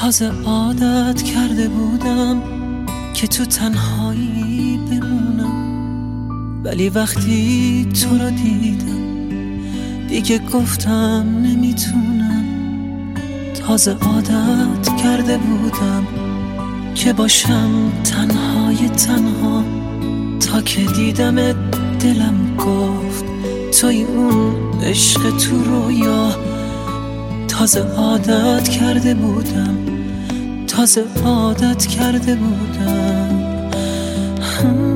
تازه عادت کرده بودم که تو تنهایی بمونم، ولی وقتی تو رو دیدم دیگه گفتم نمیتونم. تازه عادت کرده بودم که باشم تنهای تنها، تا که دیدمت دلم گفت توی اون عشق تو رویا. تازه عادت کرده بودم، تازه عادت کرده بودم.